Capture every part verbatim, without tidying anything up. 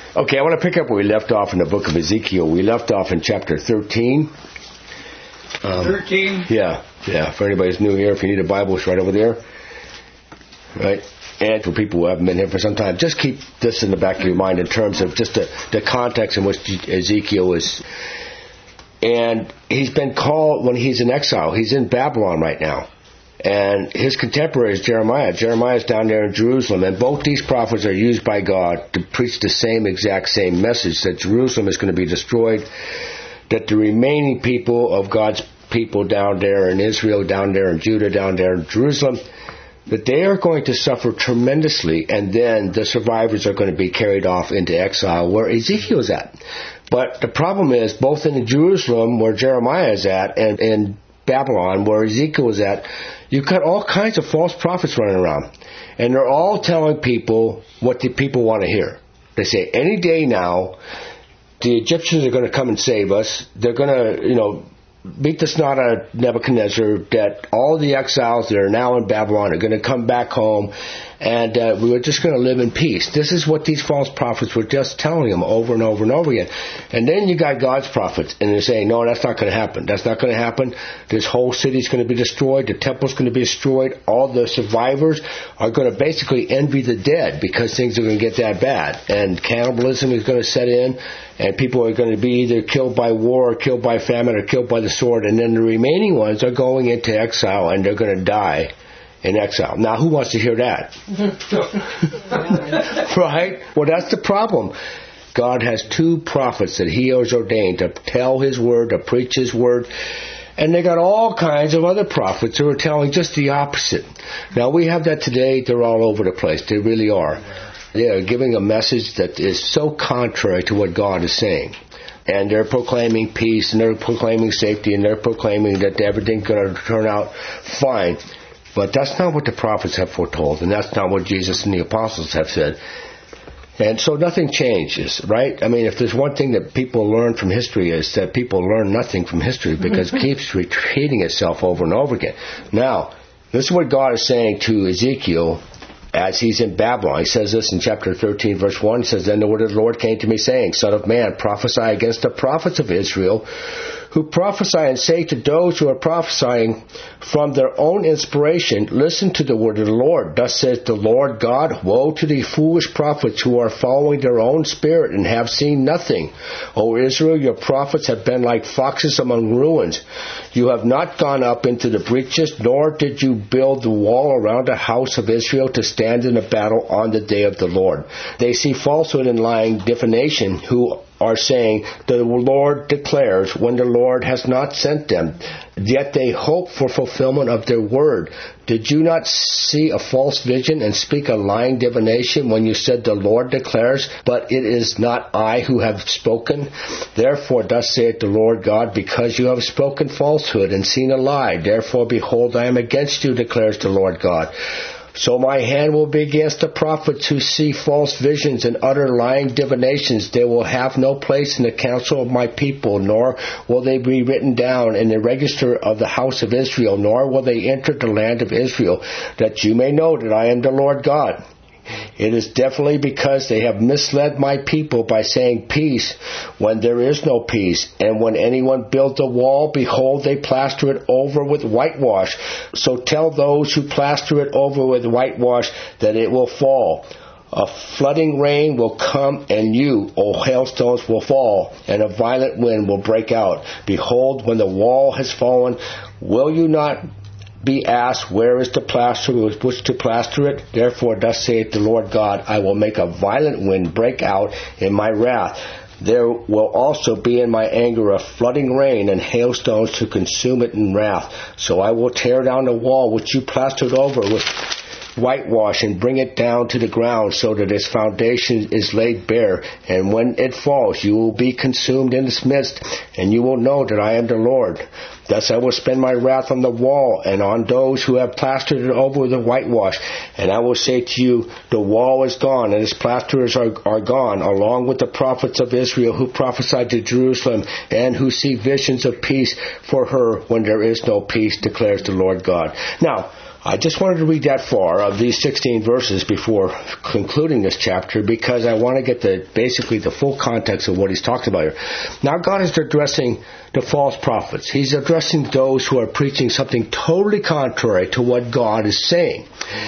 Okay, I want to pick up where we left off in the book of Ezekiel. We left off in chapter thirteen. Um, thirteen? Yeah, yeah. For anybody who's new here, if you need a Bible, it's right over there. Right? And for people who haven't been here for some time, just keep this in the back of your mind in terms of just the, the context in which Ezekiel is. And he's been called, when he's in exile, he's in Babylon right now. And his contemporary is Jeremiah. Jeremiah's down there in Jerusalem. And both these prophets are used by God to preach the same exact same message, that Jerusalem is going to be destroyed, that the remaining people of God's people down there in Israel, down there in Judah, down there in Jerusalem, that they are going to suffer tremendously, and then the survivors are going to be carried off into exile where Ezekiel is at. But the problem is, both in Jerusalem, where Jeremiah is at, and in Babylon, where Ezekiel is at, you've got all kinds of false prophets running around. And they're all telling people what the people want to hear. They say, any day now, the Egyptians are going to come and save us. They're going to, you know, beat the snot out of Nebuchadnezzar, that all the exiles that are now in Babylon are going to come back home, and uh, we were just going to live in peace. This is what these false prophets were just telling them over and over and over again. And then you got God's prophets, and they're saying, no, that's not going to happen. That's not going to happen. This whole city's going to be destroyed. The temple's going to be destroyed. All the survivors are going to basically envy the dead because things are going to get that bad. And cannibalism is going to set in, and people are going to be either killed by war or killed by famine or killed by the sword. And then the remaining ones are going into exile, and they're going to die in exile. Now, who wants to hear that? Right? Well, that's the problem. God has two prophets that He has ordained to tell His word, to preach His word. And they got all kinds of other prophets who are telling just the opposite. Now, we have that today. They're all over the place. They really are. They are giving a message that is so contrary to what God is saying. And they're proclaiming peace, and they're proclaiming safety, and they're proclaiming that everything's going to turn out fine. But that's not what the prophets have foretold, and that's not what Jesus and the apostles have said. And so nothing changes, right? I mean, if there's one thing that people learn from history, is that people learn nothing from history because it keeps repeating itself over and over again. Now, this is what God is saying to Ezekiel as he's in Babylon. He says this in chapter thirteen, verse one. He says, then the word of the Lord came to me, saying, Son of man, prophesy against the prophets of Israel, who prophesy, and say to those who are prophesying from their own inspiration, listen to the word of the Lord. Thus says the Lord God, woe to the foolish prophets who are following their own spirit and have seen nothing. O Israel, your prophets have been like foxes among ruins. You have not gone up into the breaches, nor did you build the wall around the house of Israel to stand in a battle on the day of the Lord. They see falsehood and lying divination, who are saying, the Lord declares, when the Lord has not sent them. Yet they hope for fulfillment of their word. Did you not see a false vision and speak a lying divination when you said, the Lord declares, but it is not I who have spoken? Therefore, thus saith the Lord God, because you have spoken falsehood and seen a lie, therefore, behold, I am against you, declares the Lord God. So my hand will be against the prophets who see false visions and utter lying divinations. They will have no place in the council of my people, nor will they be written down in the register of the house of Israel, nor will they enter the land of Israel, that you may know that I am the Lord God. It is definitely because they have misled my people by saying peace when there is no peace. And when anyone builds a wall, behold, they plaster it over with whitewash. So tell those who plaster it over with whitewash that it will fall. A flooding rain will come, and you, O hailstones, will fall, and a violent wind will break out. Behold, when the wall has fallen, will you not be asked, where is the plaster with which to plaster it? Therefore, thus saith the Lord God, I will make a violent wind break out in my wrath. There will also be in my anger a flooding rain and hailstones to consume it in wrath. So I will tear down the wall which you plastered over with whitewash and bring it down to the ground so that its foundation is laid bare. And when it falls, you will be consumed in its midst, and you will know that I am the Lord. Thus I will spend my wrath on the wall and on those who have plastered it over with whitewash. And I will say to you, the wall is gone, and its plasterers are, are gone, along with the prophets of Israel who prophesied to Jerusalem and who see visions of peace for her when there is no peace, declares the Lord God. Now, I just wanted to read that far of these sixteen verses before concluding this chapter because I want to get the basically the full context of what he's talking about here. Now God is addressing the false prophets. He's addressing those who are preaching something totally contrary to what God is saying.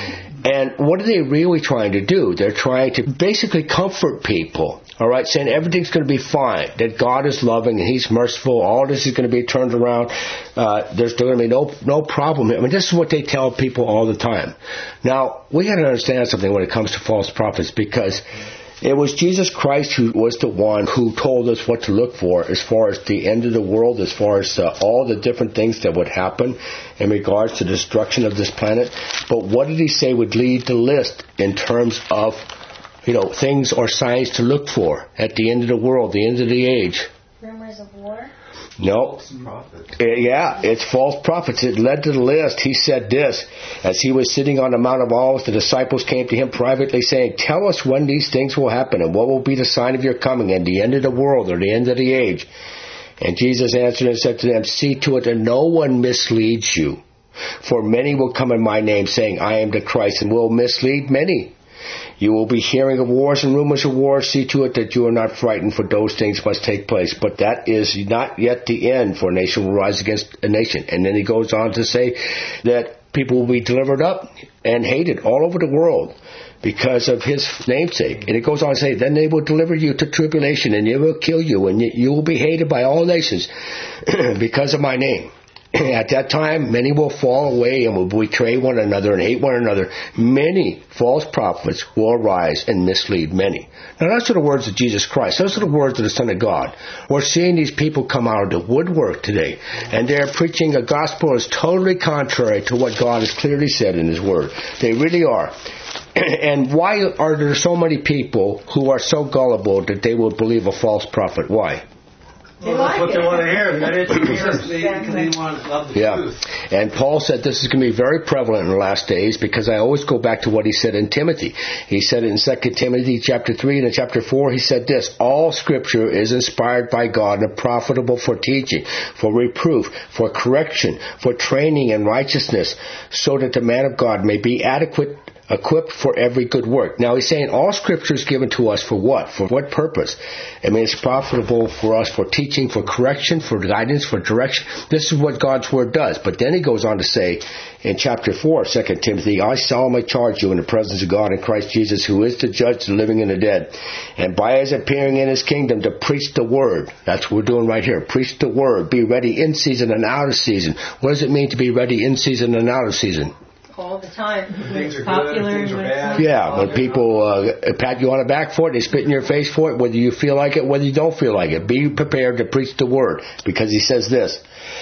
And what are they really trying to do? They're trying to basically comfort people, all right, saying everything's going to be fine, that God is loving and He's merciful, all this is going to be turned around, uh, there's going to be no no problem. I mean, this is what they tell people all the time. Now, we got to understand something when it comes to false prophets, because it was Jesus Christ who was the one who told us what to look for as far as the end of the world, as far as uh, all the different things that would happen in regards to the destruction of this planet. But what did He say would lead the list in terms of, you know, things or signs to look for at the end of the world, the end of the age? Rumors of war? No. Uh, yeah, it's false prophets. It led to the list. He said this, as He was sitting on the Mount of Olives, the disciples came to Him privately saying, "Tell us when these things will happen and what will be the sign of your coming and the end of the world or the end of the age." And Jesus answered and said to them, "See to it that no one misleads you. For many will come in my name saying, I am the Christ, and will mislead many. You will be hearing of wars and rumors of wars. See to it that you are not frightened, for those things must take place. But that is not yet the end, for a nation will rise against a nation." And then He goes on to say that people will be delivered up and hated all over the world because of His namesake. And it goes on to say, "Then they will deliver you to tribulation, and they will kill you, and you will be hated by all nations because of my name. At that time, many will fall away and will betray one another and hate one another. Many false prophets will arise and mislead many." Now, those are the words of Jesus Christ. Those are the words of the Son of God. We're seeing these people come out of the woodwork today, and they're preaching a gospel that's totally contrary to what God has clearly said in His Word. They really are. And why are there so many people who are so gullible that they will believe a false prophet? Why? Well, that's what they want to hear. That is because they, because they want to love the yeah. truth. And Paul said this is going to be very prevalent in the last days, because I always go back to what he said in Timothy. He said it in Second Timothy chapter three and in chapter four, he said this: "All Scripture is inspired by God and profitable for teaching, for reproof, for correction, for training in righteousness, so that the man of God may be adequate, equipped for every good work." Now he's saying all Scripture is given to us for what? For what purpose? I mean, it's profitable for us for teaching, for correction, for guidance, for direction. This is what God's Word does. But then he goes on to say in chapter four, Second Timothy, "I solemnly charge you in the presence of God and Christ Jesus, who is the judge of the living and the dead, and by His appearing in His kingdom, to preach the Word." That's what we're doing right here. Preach the Word. Be ready in season and out of season. What does it mean to be ready in season and out of season? All the time. Things are Popular, good, things are bad. Yeah, when people uh, pat you on the back for it, they spit in your face for it, whether you feel like it, whether you don't feel like it. Be prepared to preach the Word, because He says this.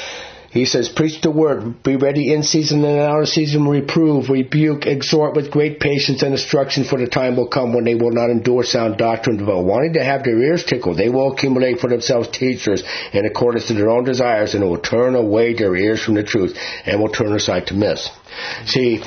He says, "Preach the Word, be ready in season and out of season, reprove, rebuke, exhort with great patience and instruction, for the time will come when they will not endure sound doctrine, but wanting to have their ears tickled, they will accumulate for themselves teachers in accordance to their own desires, and will turn away their ears from the truth, and will turn aside to myths." See,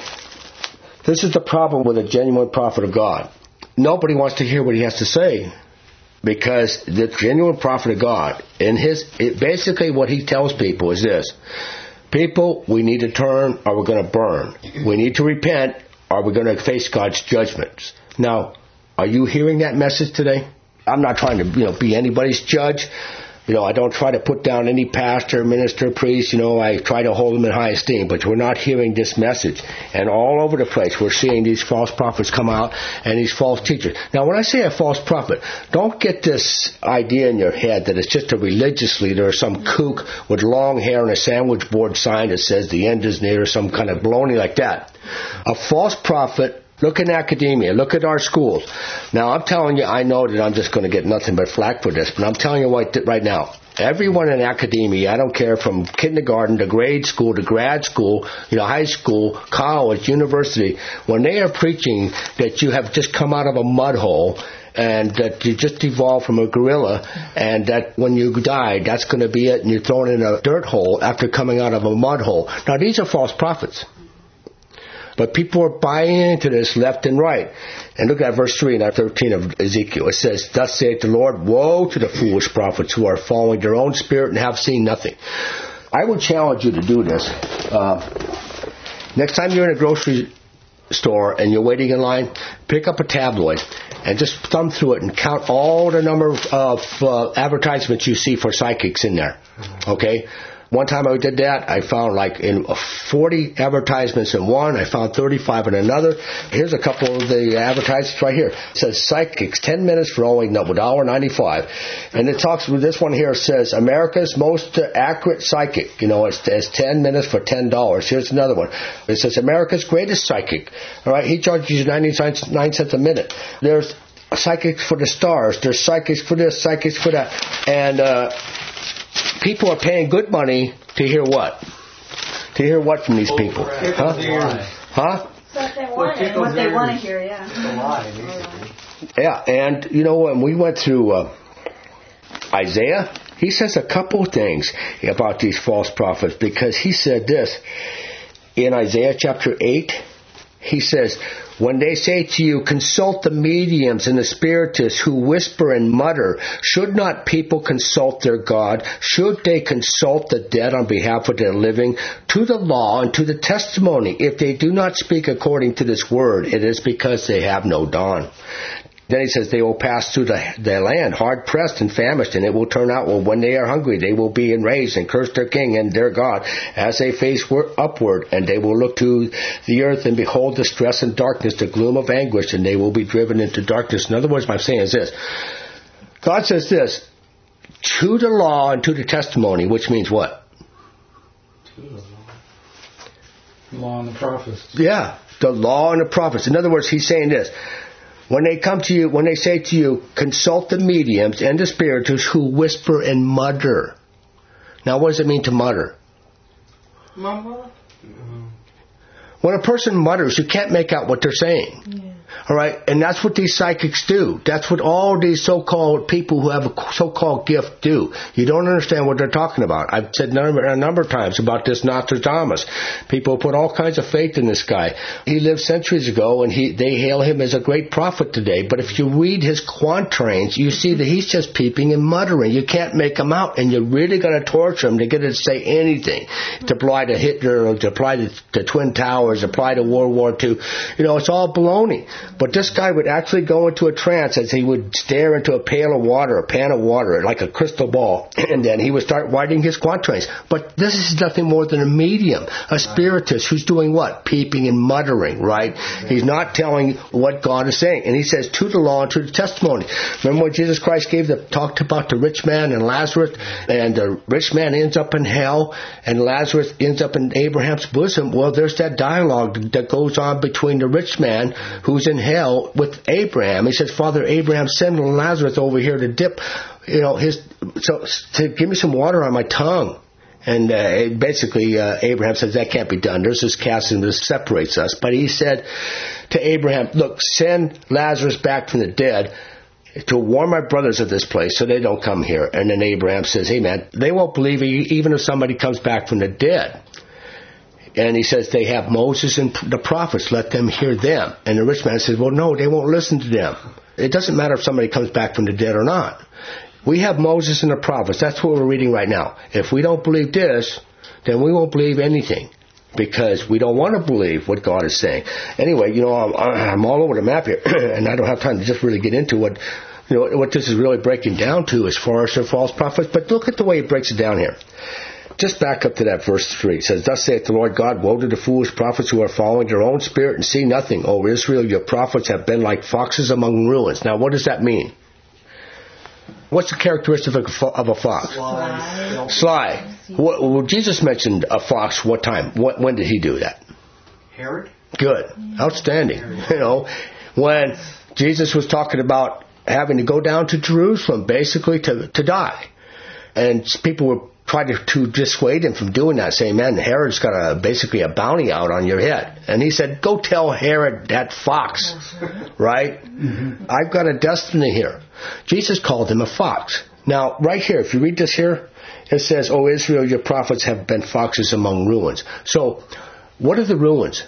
this is the problem with a genuine prophet of God. Nobody wants to hear what he has to say, because the genuine prophet of God, in his, it, basically what he tells people is this: people, we need to turn or we're going to burn. We need to repent or we're going to face God's judgments. Now, are you hearing that message today? I'm not trying to, you know, be anybody's judge. You know, I don't try to put down any pastor, minister, priest. You know, I try to hold them in high esteem. But we're not hearing this message. And all over the place, we're seeing these false prophets come out and these false teachers. Now, when I say a false prophet, don't get this idea in your head that it's just a religious leader or some kook with long hair and a sandwich board sign that says the end is near, or some kind of baloney like that. A false prophet. Look in academia. Look at our schools. Now, I'm telling you, I know that I'm just going to get nothing but flack for this, but I'm telling you right, right now, everyone in academia, I don't care, from kindergarten to grade school to grad school, you know, high school, college, university, when they are preaching that you have just come out of a mud hole and that you just evolved from a gorilla, and that when you die, that's going to be it, and you're thrown in a dirt hole after coming out of a mud hole. Now, these are false prophets. But people are buying into this left and right. And look at verse three and thirteen of Ezekiel. It says, "Thus saith the Lord, woe to the foolish prophets who are following their own spirit and have seen nothing." I would challenge you to do this. Uh, Next time you're in a grocery store and you're waiting in line, pick up a tabloid and just thumb through it and count all the number of uh, advertisements you see for psychics in there. Okay? One time I did that, I found like in forty advertisements in one, I found thirty-five in another. Here's a couple of the advertisements right here. It says psychics, ten minutes for only one dollar ninety-five. And it talks with this one here, says America's most uh, accurate psychic. You know, it's, it's ten minutes for ten dollars. Here's another one. It says America's greatest psychic. All right, he charges you ninety-nine cents a minute. There's psychics for the stars. There's psychics for this, psychics for that. And, uh, people are paying good money to hear what? To hear what from these people? Huh? Huh? What they want, what they want to hear, yeah. Yeah, and you know, when we went through uh, Isaiah, he says a couple of things about these false prophets, because he said this in Isaiah chapter eight. He says, when they say to you, consult the mediums and the spiritists who whisper and mutter, should not people consult their God? Should they consult the dead on behalf of their living? To the law and to the testimony, if they do not speak according to this word, it is because they have no dawn. Then he says they will pass through the, the land, hard-pressed and famished, and it will turn out, well, when they are hungry, they will be enraged and curse their king and their God as they face upward, and they will look to the earth and behold distress and darkness, the gloom of anguish, and they will be driven into darkness. In other words, what I'm saying is this. God says this, to the law and to the testimony, which means what? To the law. The law and the prophets. Yeah, the law and the prophets. In other words, he's saying this. When they come to you, when they say to you, consult the mediums and the spiritists who whisper and mutter. Now, what does it mean to mutter? Mumble? When a person mutters, you can't make out what they're saying. Yeah. All right? And that's what these psychics do. That's what all these so-called people who have a so-called gift do. You don't understand what they're talking about. I've said a number of times about this Nostradamus. People put all kinds of faith in this guy. He lived centuries ago, and he they hail him as a great prophet today. But if you read his quatrains, you see that he's just peeping and muttering. You can't make him out, and you're really going to torture him to get him to say anything. To apply to Hitler, to apply to the Twin Towers, apply to World War Two. You know, it's all baloney. But this guy would actually go into a trance as he would stare into a pail of water, a pan of water, like a crystal ball, and then he would start writing his quatrains. But this is nothing more than a medium, a spiritist who's doing what? Peeping and muttering, right? He's not telling what God is saying. And he says, to the law and to the testimony. Remember when Jesus Christ gave the talked about the rich man and Lazarus, and the rich man ends up in hell, and Lazarus ends up in Abraham's bosom? Well, there's that dialogue that goes on between the rich man who's in hell with Abraham. He says, Father Abraham, send Lazarus over here to dip, you know, his, so to give me some water on my tongue. And uh, basically, uh, Abraham says that can't be done. There's this chasm that separates us. But he said to Abraham, look, send Lazarus back from the dead to warn my brothers of this place so they don't come here. And then Abraham says, hey man, they won't believe you even if somebody comes back from the dead. And he says, they have Moses and the prophets, let them hear them. And the rich man says, well, no, they won't listen to them. It doesn't matter if somebody comes back from the dead or not. We have Moses and the prophets. That's what we're reading right now. If we don't believe this, then we won't believe anything, because we don't want to believe what God is saying. Anyway, you know, I'm, I'm all over the map here, and I don't have time to just really get into what, you know, what this is really breaking down to as far as the false prophets. But look at the way it breaks it down here. Just back up to that verse three. It says, thus saith the Lord God, woe to the foolish prophets who are following their own spirit and see nothing. O Israel, your prophets have been like foxes among ruins. Now, what does that mean? What's the characteristic of a, of a fox? Sly. Sly. What, well, Jesus mentioned a fox. What time? What, when did he do that? Herod. Good. Outstanding. You know, when Jesus was talking about having to go down to Jerusalem, basically to, to die. And people were trying to, to dissuade him from doing that, saying, man, Herod's got a, basically a bounty out on your head. And he said, go tell Herod that fox, right? Mm-hmm. I've got a destiny here. Jesus called him a fox. Now, right here, if you read this here, it says, O Israel, your prophets have been foxes among ruins. So, what are the ruins?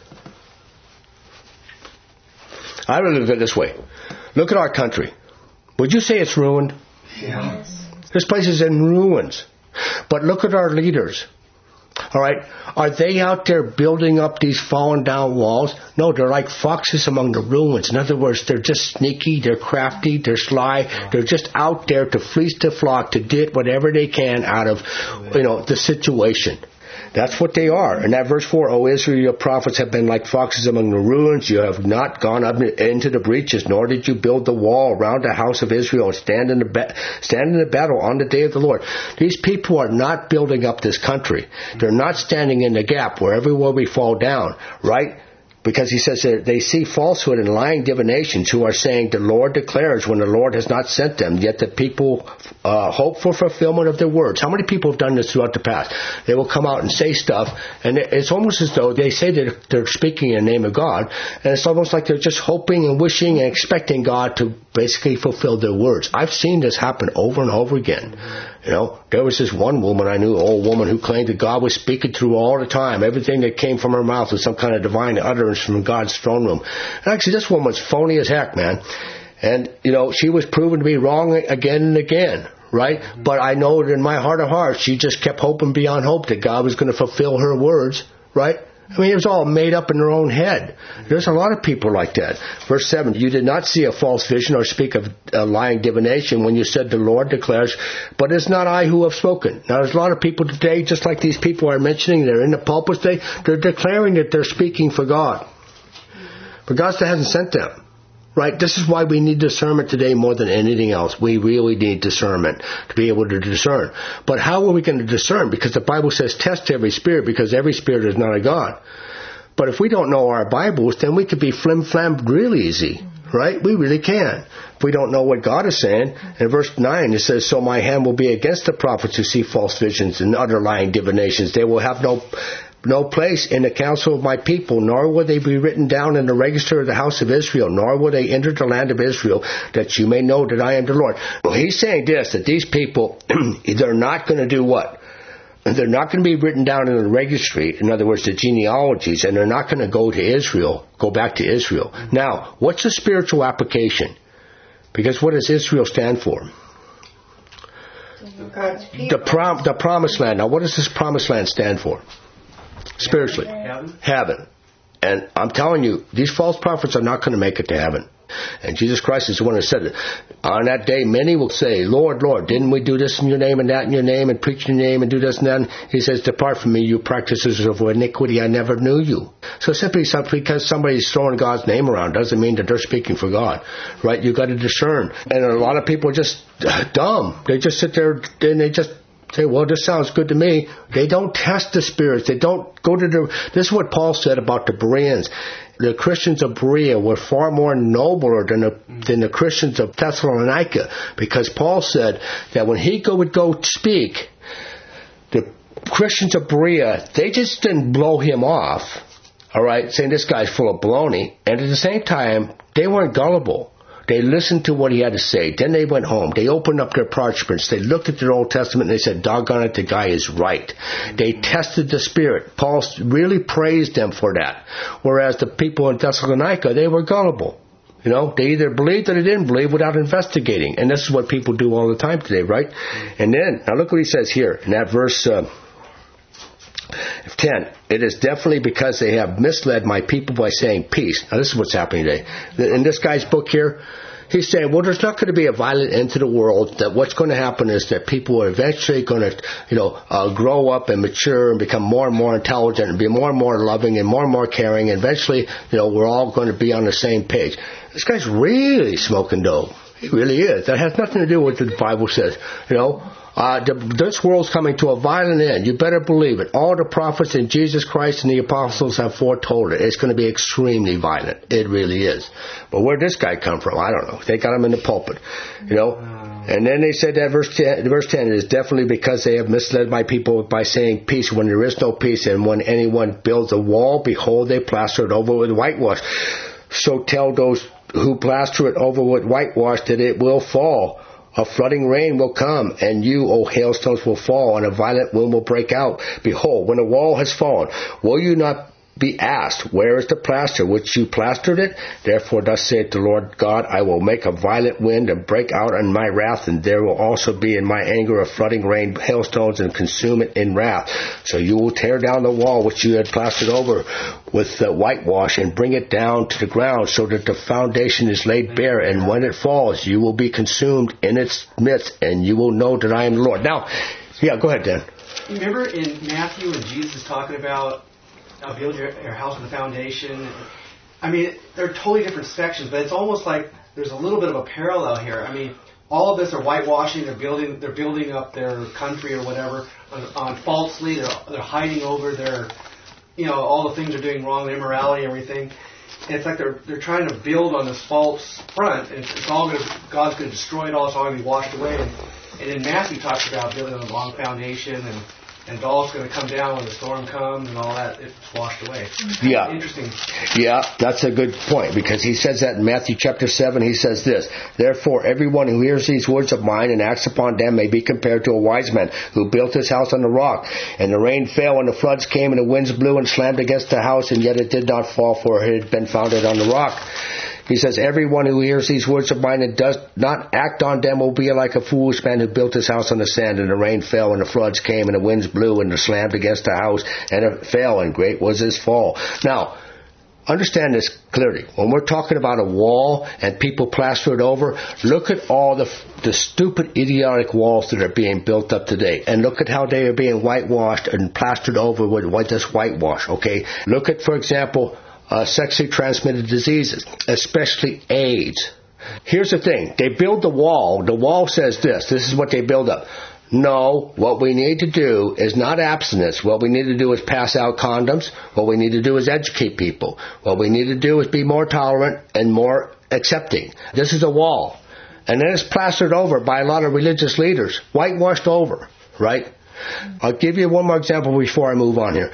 I really look at it this way. Look at our country. Would you say it's ruined? Yeah. This place is in ruins. But look at our leaders. All right. Are they out there building up these fallen down walls? No, they're like foxes among the ruins. In other words, they're just sneaky, they're crafty, they're sly. They're just out there to fleece the flock, to get whatever they can out of, you know, the situation. That's what they are. And that verse four, O Israel, your prophets have been like foxes among the ruins. You have not gone up into the breaches, nor did you build the wall around the house of Israel and stand in the ba- stand in the battle on the day of the Lord. These people are not building up this country. They're not standing in the gap where everywhere we fall down, right? Because he says that they see falsehood and lying divinations who are saying the Lord declares when the Lord has not sent them, yet the people uh, hope for fulfillment of their words. How many people have done this throughout the past? They will come out and say stuff, and it's almost as though they say that they're speaking in the name of God, and it's almost like they're just hoping and wishing and expecting God to basically fulfill their words. I've seen this happen over and over again. You know, there was this one woman I knew, an old woman, who claimed that God was speaking through all the time. Everything that came from her mouth was some kind of divine utterance from God's throne room. And actually, this woman was phony as heck, man. And, you know, she was proven to be wrong again and again, right? Mm-hmm. But I know that in my heart of hearts, she just kept hoping beyond hope that God was going to fulfill her words, right? I mean, it was all made up in their own head. There's a lot of people like that. Verse seven, you did not see a false vision or speak of a lying divination when you said the Lord declares, but it's not I who have spoken. Now, there's a lot of people today, just like these people are mentioning, they're in the pulpit, they, they're declaring that they're speaking for God. But God still hasn't sent them. Right? This is why we need discernment today more than anything else. We really need discernment to be able to discern. But how are we going to discern? Because the Bible says test every spirit, because every spirit is not of God. But if we don't know our Bibles, then we could be flim-flam real easy. Right? We really can. If we don't know what God is saying. In verse nine it says, so my hand will be against the prophets who see false visions and other lying divinations. They will have no... no place in the council of my people, nor will they be written down in the register of the house of Israel, nor will they enter the land of Israel, that you may know that I am the Lord. Well, he's saying this, that these people, they're not going to do what? They're not going to be written down in the registry, in other words, the genealogies, and they're not going to go to Israel, go back to Israel. Now, what's the spiritual application? Because what does Israel stand for? The, prom- the promised land. Now, what does this promised land stand for? Spiritually. Heaven. Heaven. And I'm telling you, these false prophets are not going to make it to heaven. And Jesus Christ is the one who said it. On that day, many will say, Lord, Lord, didn't we do this in your name and that in your name and preach in your name and do this and that? He says, depart from me, you practitioners of iniquity, I never knew you. So simply because somebody's throwing God's name around doesn't mean that they're speaking for God. Right? You've got to discern. And a lot of people are just dumb. They just sit there and they just say, well, this sounds good to me. They don't test the spirits. They don't go to the... This is what Paul said about the Bereans. The Christians of Berea were far more nobler than the, than the Christians of Thessalonica, because Paul said that when he go, would go speak, the Christians of Berea, they just didn't blow him off, all right, saying this guy's full of baloney, and at the same time, they weren't gullible. They listened to what he had to say. Then they went home. They opened up their parchments. They looked at their Old Testament and they said, doggone it, the guy is right. They tested the Spirit. Paul really praised them for that. Whereas the people in Thessalonica, they were gullible. You know, they either believed or they didn't believe without investigating. And this is what people do all the time today, right? And then, now look what he says here in that verse uh, ten. It is definitely because they have misled my people by saying peace. Now this is what's happening today. In this guy's book here, he's saying, well, there's not going to be a violent end to the world, that what's going to happen is that people are eventually going to, you know, uh, grow up and mature and become more and more intelligent and be more and more loving and more and more caring. And eventually, you know, we're all going to be on the same page. This guy's really smoking dope. He really is. That has nothing to do with what the Bible says, you know. Uh, the, this world's coming to a violent end. You better believe it. All the prophets and Jesus Christ and the apostles have foretold it. It's going to be extremely violent. It really is. But where'd this guy come from? I don't know. They got him in the pulpit, you know. And then they said that verse ten, verse ten is definitely because they have misled my people by saying peace when there is no peace. And when anyone builds a wall, behold, they plaster it over with whitewash. So tell those who plaster it over with whitewash that it will fall. A flooding rain will come, and you, O hailstones, will fall, and a violent wind will break out. Behold, when a wall has fallen, will you not be asked, where is the plaster which you plastered it? Therefore thus saith the Lord God, I will make a violent wind and break out in my wrath, and there will also be in my anger a flooding rain, hailstones, and consume it in wrath. So you will tear down the wall which you had plastered over with the whitewash and bring it down to the ground, so that the foundation is laid bare, and when it falls you will be consumed in its midst, and you will know that I am the Lord. Now, yeah, go ahead, Dan. Remember in Matthew when Jesus is talking about uh, build your, your house on the foundation? I mean, they're totally different sections, but it's almost like there's a little bit of a parallel here. I mean, all of this are whitewashing. They're building. They're building up their country or whatever on, on falsely. They're they're hiding over their, you know, all the things they're doing wrong, their immorality, everything. And it's like they're they're trying to build on this false front, and it's, it's all going to God's going to destroy it all. It's all going to be washed away. And, and in Matthew talks about building on a long foundation, and and all it's going to come down when the storm comes and all that. It's washed away. Yeah. Interesting. Yeah, that's a good point, because he says that in Matthew chapter seven. He says this, therefore everyone who hears these words of mine and acts upon them may be compared to a wise man who built his house on the rock. And the rain fell and the floods came and the winds blew and slammed against the house, and yet it did not fall, for it had been founded on the rock. He says, everyone who hears these words of mine and does not act on them will be like a foolish man who built his house on the sand, and the rain fell, and the floods came, and the winds blew, and it slammed against the house, and it fell, and great was his fall. Now, understand this clearly. When we're talking about a wall and people plaster it over, look at all the the stupid, idiotic walls that are being built up today, and look at how they are being whitewashed and plastered over with what this whitewash, okay? Look at, for example, Uh, sexually transmitted diseases, especially AIDS. Here's the thing. They build the wall. The wall says this. This is what they build up. No, what we need to do is not abstinence. What we need to do is pass out condoms. What we need to do is educate people. What we need to do is be more tolerant and more accepting. This is a wall. And then it's plastered over by a lot of religious leaders, whitewashed over, right? I'll give you one more example before I move on here.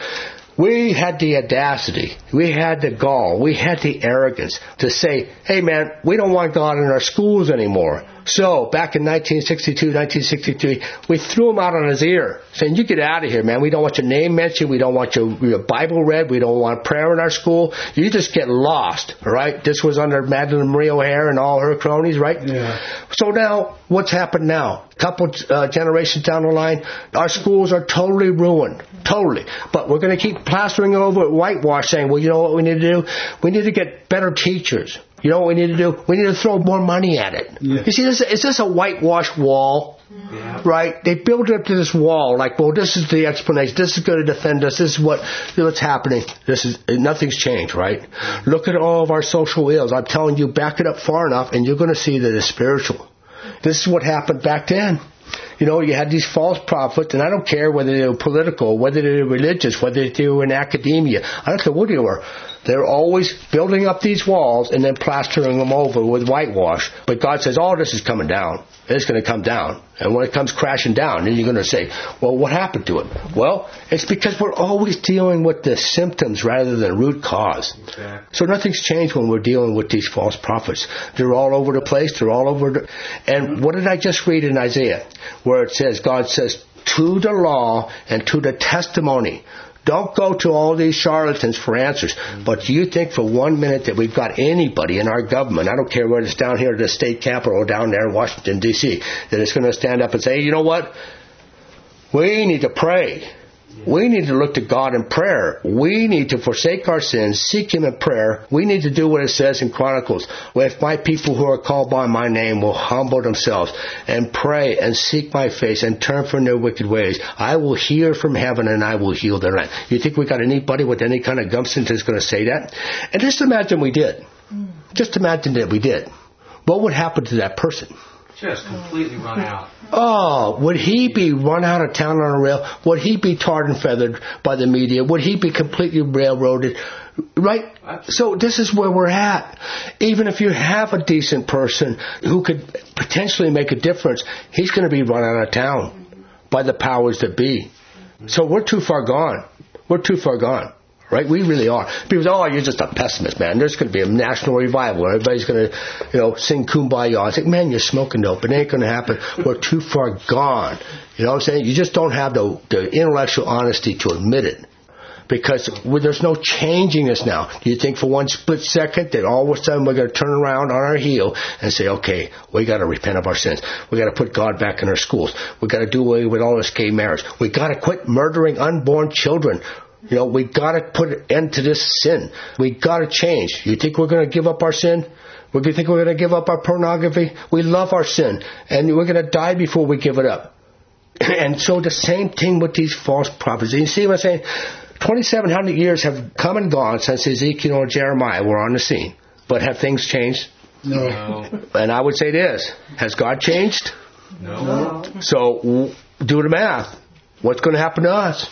We had the audacity, we had the gall, we had the arrogance to say, hey man, we don't want God in our schools anymore. So, back in nineteen sixty-two, nineteen sixty-three, we threw him out on his ear, saying, you get out of here, man. We don't want your name mentioned. We don't want your, your Bible read. We don't want prayer in our school. You just get lost, all right? This was under Madeleine Marie O'Hare and all her cronies, right? Yeah. So now, what's happened now? A couple uh, generations down the line, our schools are totally ruined. Totally. But we're going to keep plastering over with whitewash, saying, well, you know what we need to do? We need to get better teachers. You know what we need to do? We need to throw more money at it. Yeah. You see, this, is this a whitewashed wall? Yeah. Right? They build it up to this wall, like, well, this is the explanation. This is going to defend us. This is what, what's happening. This is, nothing's changed, right? Look at all of our social ills. I'm telling you, back it up far enough, and you're going to see that it's spiritual. This is what happened back then. You know, you had these false prophets, and I don't care whether they were political, whether they were religious, whether they were in academia. I don't care what they were. They're always building up these walls and then plastering them over with whitewash. But God says, all this is coming down. It's going to come down. And when it comes crashing down, then you're going to say, well, what happened to it? Well, it's because we're always dealing with the symptoms rather than root cause. Exactly. So nothing's changed when we're dealing with these false prophets. They're all over the place. They're all over the... And what did I just read in Isaiah? Where it says, God says, to the law and to the testimony. Don't go to all these charlatans for answers. But do you think for one minute that we've got anybody in our government, I don't care whether it's down here at the state capitol or down there in Washington, D C, that is going to stand up and say, hey, you know what? We need to pray. We need to look to God in prayer. We need to forsake our sins, seek Him in prayer. We need to do what it says in Chronicles. If my people who are called by my name will humble themselves and pray and seek my face and turn from their wicked ways, I will hear from heaven and I will heal their land. You think we got anybody with any kind of gumption that's going to say that? And just imagine we did. Just imagine that we did. What would happen to that person? Just completely run out. Oh, would he be run out of town on a rail? Would he be tarred and feathered by the media? Would he be completely railroaded? Right? So this is where we're at. Even if you have a decent person who could potentially make a difference, he's going to be run out of town by the powers that be. So we're too far gone. We're too far gone. Right? We really are. People say, oh, you're just a pessimist, man. There's going to be a national revival. Everybody's going to, you know, sing Kumbaya. I think, man, you're smoking dope. It ain't going to happen. We're too far gone. You know what I'm saying? You just don't have the, the intellectual honesty to admit it. because there's no changing us now. Do you think for one split second that all of a sudden we're going to turn around on our heel and say, okay, we got to repent of our sins. We got to put God back in our schools. We got to do away with all this gay marriage. We got to quit murdering unborn children. You know, we got to put an end to this sin. We got to change. You think we're going to give up our sin? We think we're going to give up our pornography? We love our sin, and we're going to die before we give it up. And so the same thing with these false prophets. You see what I'm saying? twenty-seven hundred years have come and gone since Ezekiel or Jeremiah were on the scene. But have things changed? No. No. And I would say this. Has God changed? No. So w- do the math. What's going to happen to us?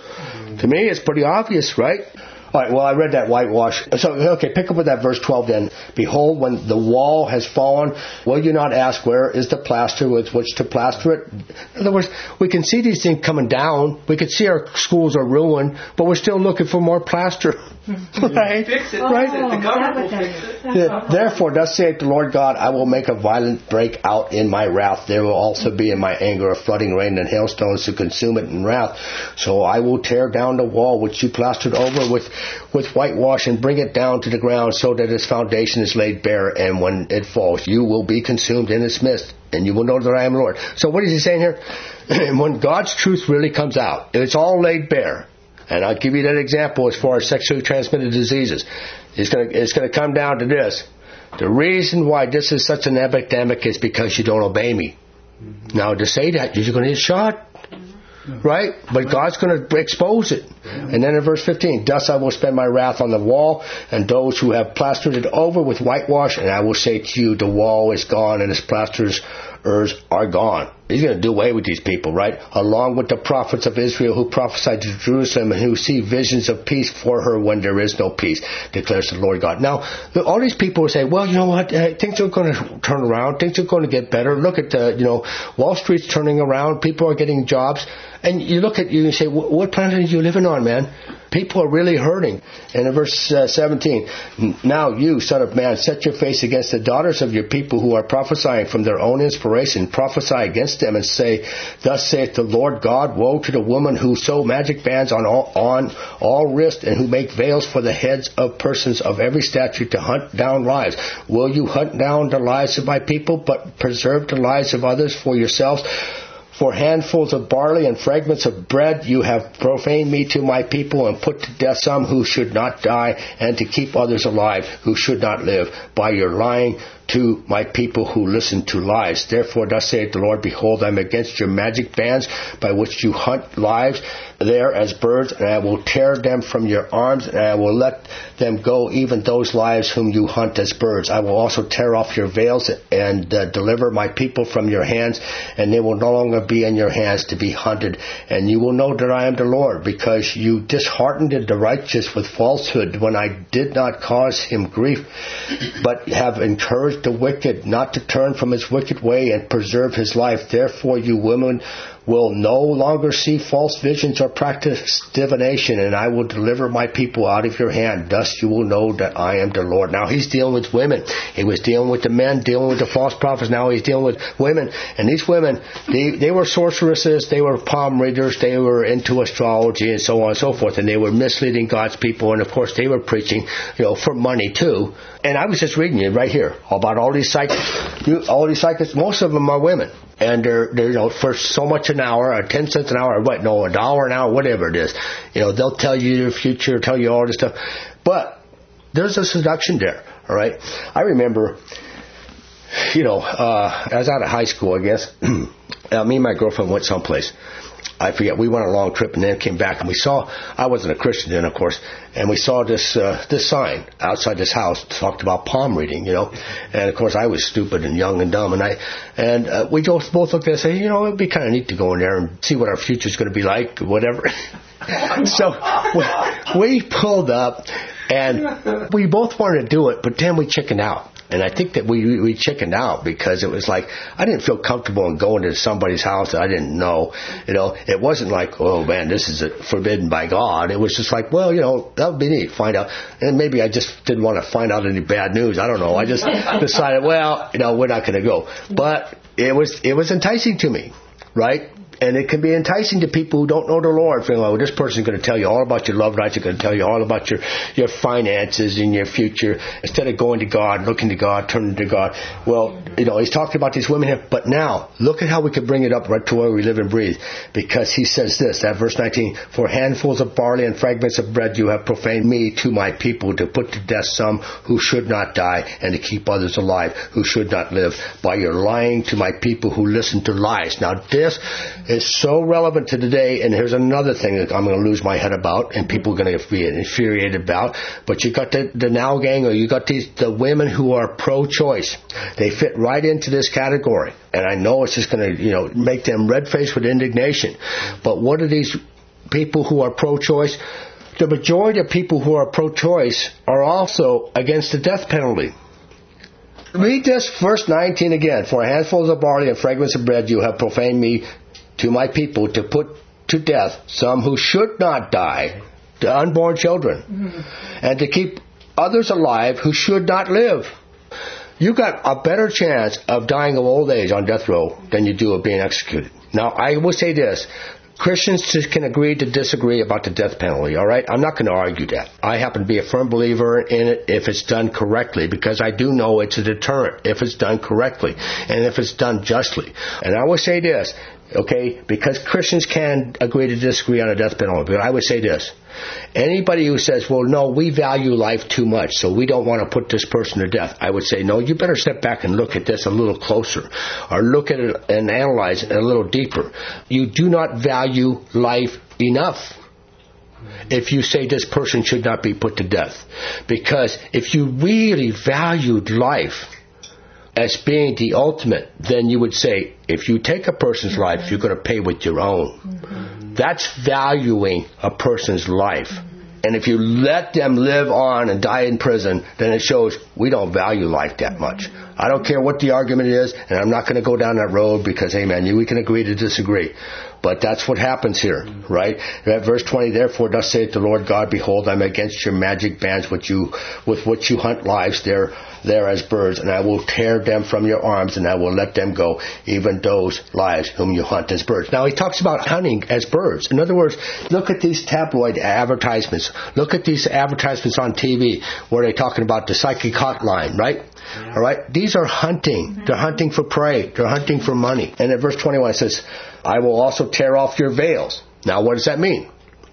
To me, it's pretty obvious, right? All right, well, I read that whitewash. So, okay, pick up with that verse twelve then. Behold, when the wall has fallen, will you not ask, where is the plaster with which to plaster it? In other words, we can see these things coming down. We can see our schools are ruined, but we're still looking for more plaster. Right? Fix it. Right? Fix it. The government will fix it. Yeah. Therefore, thus saith the Lord God, I will make a violent break out in my wrath. There will also be in my anger a flooding rain and hailstones to consume it in wrath. So I will tear down the wall which you plastered over with with whitewash and bring it down to the ground so that its foundation is laid bare, and when it falls you will be consumed in its midst, and you will know that I am Lord. So what is he saying here? When God's truth really comes out, it's all laid bare. And I'll give you that example as far as sexually transmitted diseases. It's going to, it's going to come down to this. The reason why this is such an epidemic is because you don't obey me. Mm-hmm. Now, to say that, you're going to get shot. Right? But God's going to expose it. And then in verse fifteen, thus I will spend my wrath on the wall and those who have plastered it over with whitewash, and I will say to you, the wall is gone and its plasters are gone. He's going to do away with these people, right? Along with the prophets of Israel who prophesy to Jerusalem and who see visions of peace for her when there is no peace, declares the Lord God. Now, all these people will say, well, you know what, uh, things are going to turn around, things are going to get better. Look at the, you know, Wall Street's turning around, people are getting jobs. And you look at you and say, what planet are you living on, man? People are really hurting. And in verse uh, seventeen, now you, son of man, set your face against the daughters of your people who are prophesying from their own inspiration. Prophesy against them and say, thus saith the Lord God, woe to the woman who sew magic bands on all, on all wrists and who make veils for the heads of persons of every stature to hunt down lives. Will you hunt down the lives of my people, but preserve the lives of others for yourselves? For handfuls of barley and fragments of bread you have profaned me to my people and put to death some who should not die, and to keep others alive who should not live, by your lying to my people who listen to lies. Therefore thus saith the Lord, behold, I am against your magic bands by which you hunt lives there as birds, and I will tear them from your arms, and I will let them go, even those lives whom you hunt as birds. I will also tear off your veils and uh, deliver my people from your hands, and they will no longer be in your hands to be hunted. And you will know that I am the Lord, because you disheartened the righteous with falsehood when I did not cause him grief, but have encouraged the wicked not to turn from his wicked way and preserve his life. Therefore you women will no longer see false visions or practice divination, and I will deliver my people out of your hand. Thus you will know that I am the Lord. Now he's dealing with women. He was dealing with the men, dealing with the false prophets. Now he's dealing with women. And these women, they, they were sorceresses, they were palm readers, they were into astrology and so on and so forth, and they were misleading God's people, and of course they were preaching, you know, for money too. And I was just reading it right here about all these psychics. You, all these psychics, most of them are women. And they're, they're, you know, for so much an hour, or ten cents an hour, or what, no, a dollar an hour, whatever it is. You know, they'll tell you your future, tell you all this stuff. But there's a seduction there, all right? I remember, you know, uh, I was out of high school, I guess. uh, me and my girlfriend went someplace. I forget, we went on a long trip and then came back, and we saw, I wasn't a Christian then, of course, and we saw this uh, this sign outside this house talked about palm reading, you know, and of course I was stupid and young and dumb, and I and uh, we both both looked at it and said, you know, it'd be kind of neat to go in there and see what our future's going to be like, whatever. So we, we pulled up, and we both wanted to do it, but then we chickened out. And I think that we we chickened out because it was like, I didn't feel comfortable in going to somebody's house that I didn't know. You know, it wasn't like, oh man, this is forbidden by God. It was just like, well, you know, that would be neat, find out. And maybe I just didn't want to find out any bad news. I don't know. I just decided, well, you know, we're not going to go. But it was it was enticing to me. right? And it can be enticing to people who don't know the Lord. Feeling, oh, this person's going to tell you all about your love rights. They're going to tell you all about your, your finances and your future. Instead of going to God, looking to God, turning to God. Well, you know, he's talking about these women here. But now, look at how we can bring it up right to where we live and breathe. Because he says this, that verse nineteen, for handfuls of barley and fragments of bread you have profaned me to my people, to put to death some who should not die, and to keep others alive who should not live. By your lying to my people who listen to lies. Now, this is so relevant to today, and here's another thing that I'm going to lose my head about, and people are going to be infuriated about. But you got the, the now gang, or you got these the women who are pro-choice. They fit right into this category, and I know it's just going to, you know, make them red-faced with indignation. But what are these people who are pro-choice? The majority of people who are pro-choice are also against the death penalty. Read this verse nineteen again. For handfuls of barley and fragments of bread you have profaned me to my people, to put to death some who should not die, the unborn children, mm-hmm. and to keep others alive who should not live. You got a better chance of dying of old age on death row than you do of being executed. Now, I will say this. Christians can agree to disagree about the death penalty, all right? I'm not going to argue that. I happen to be a firm believer in it if it's done correctly, because I do know it's a deterrent if it's done correctly and if it's done justly. And I will say this, okay, because Christians can agree to disagree on a death penalty, but I would say this. Anybody who says, well, no, we value life too much, so we don't want to put this person to death, I would say, no, you better step back and look at this a little closer, or look at it and analyze it a little deeper. You do not value life enough if you say this person should not be put to death. Because if you really valued life as being the ultimate, then you would say, if you take a person's life, you're going to pay with your own. Mm-hmm. That's valuing a person's life. Mm-hmm. And if you let them live on and die in prison, then it shows we don't value life that much. I don't care what the argument is, and I'm not going to go down that road because, hey man, we can agree to disagree. But that's what happens here, right? At verse twenty, therefore, thus saith the Lord God, behold, I'm against your magic bands which you, with which you hunt lives there, there as birds, and I will tear them from your arms, and I will let them go, even those lives whom you hunt as birds. Now, he talks about hunting as birds. In other words, look at these tabloid advertisements. Look at these advertisements on T V where they're talking about the psychic hotline, right? Yeah. All right? These are hunting. Mm-hmm. They're hunting for prey. They're hunting for money. And at verse twenty-one, it says, I will also tear off your veils. Now, what does that mean?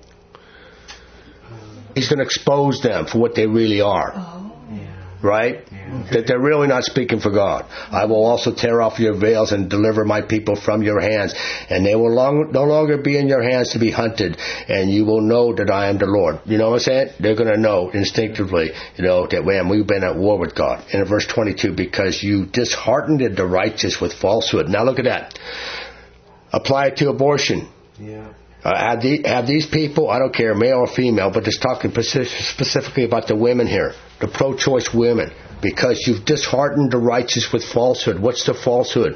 He's going to expose them for what they really are. Oh. Yeah. Right? Yeah. Okay. That they're really not speaking for God. I will also tear off your veils and deliver my people from your hands. And they will long, no longer be in your hands to be hunted. And you will know that I am the Lord. You know what I'm saying? They're going to know instinctively, you know, that man, we've been at war with God. And in verse twenty-two, because you disheartened the righteous with falsehood. Now look at that. Apply it to abortion. Yeah. Uh, have, the, have these people, I don't care, male or female, but it's talking specifically about the women here, the pro-choice women, because you've disheartened the righteous with falsehood. What's the falsehood?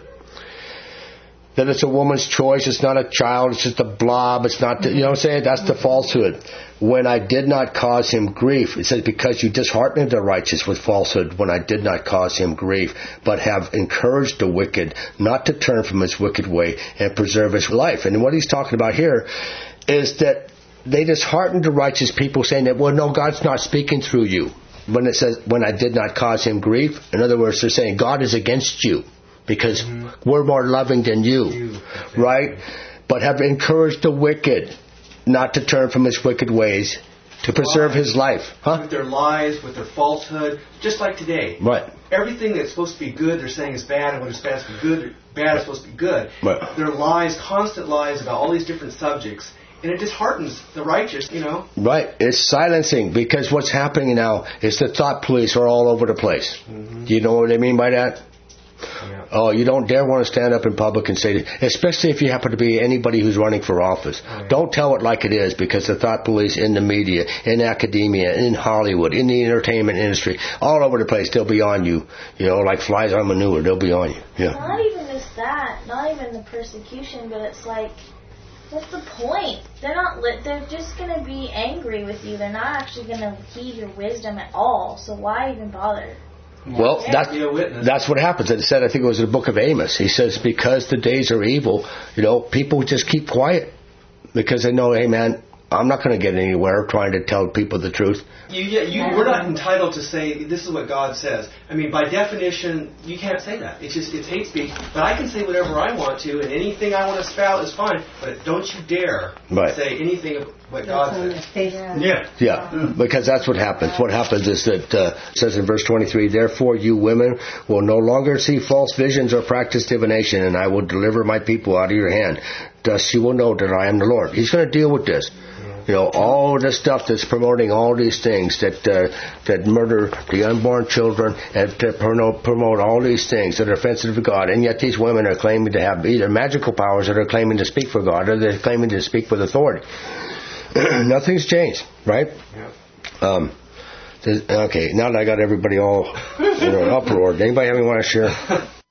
That it's a woman's choice, it's not a child, it's just a blob, it's not, the, you know what I'm saying? That's the falsehood. When I did not cause him grief, it says, because you disheartened the righteous with falsehood, when I did not cause him grief, but have encouraged the wicked not to turn from his wicked way and preserve his life. And what he's talking about here is that they disheartened the righteous people, saying that, well, no, God's not speaking through you. When it says, when I did not cause him grief, in other words, they're saying God is against you. Because mm-hmm. we're more loving than you, you. Right? But have encouraged the wicked not to turn from his wicked ways, to preserve lies. His life. Huh? With their lies, with their falsehood, just like today. Right. Everything that's supposed to be good, they're saying is bad, and what is supposed to be good, bad is supposed to be good. Right. Their lies, constant lies about all these different subjects, and it disheartens the righteous, you know. Right. It's silencing, because what's happening now is the thought police are all over the place. Mm-hmm. Do you know what I mean by that? Yeah. Oh, you don't dare want to stand up in public and say that, especially if you happen to be anybody who's running for office. Right. Don't tell it like it is, because the thought police in the media, in academia, in Hollywood, in the entertainment industry, all over the place, they'll be on you. You know, like flies on manure, they'll be on you. Yeah. Not even just that, not even the persecution, but it's like, what's the point? They're not. Li- they're just going to be angry with you. They're not actually going to heed your wisdom at all. So why even bother? Well, that's, Be a witness. that's what happens. It said, I think it was in the book of Amos. He says, because the days are evil, you know, people just keep quiet. Because they know, hey, man, I'm not going to get anywhere trying to tell people the truth. You, yeah, you, we're not entitled to say, this is what God says. I mean, by definition, you can't say that. It's just, it's hate speech. But I can say whatever I want to, and anything I want to spout is fine. But don't you dare Right. say anything of what God says. Yeah, yeah, because that's what happens. What happens is that, uh, it says in verse twenty-three, therefore you women will no longer see false visions or practice divination, and I will deliver my people out of your hand. Thus you will know that I am the Lord. He's going to deal with this. You know, all the stuff that's promoting all these things that uh, that murder the unborn children and to promote, promote all these things that are offensive to God, and yet these women are claiming to have either magical powers that are claiming to speak for God or they're claiming to speak with authority. Nothing's changed, right? Yeah. Um, okay, now that I got everybody all in an uproar, anybody have anything want to share?